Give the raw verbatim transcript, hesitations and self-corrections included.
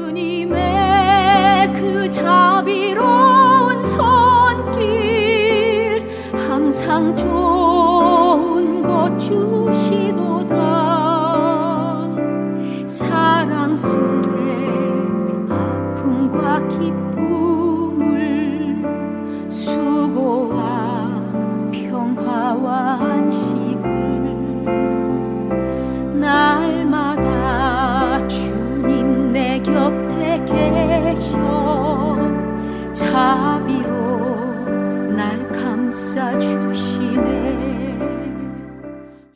주님의 그 자비로운 손길 항상 좋은 것 주시도다. 사랑스레 아픔과 기쁨을 수고와 평화와 안식을 날마다 주님 내 곁에 계셔 자비로 날 감싸 주시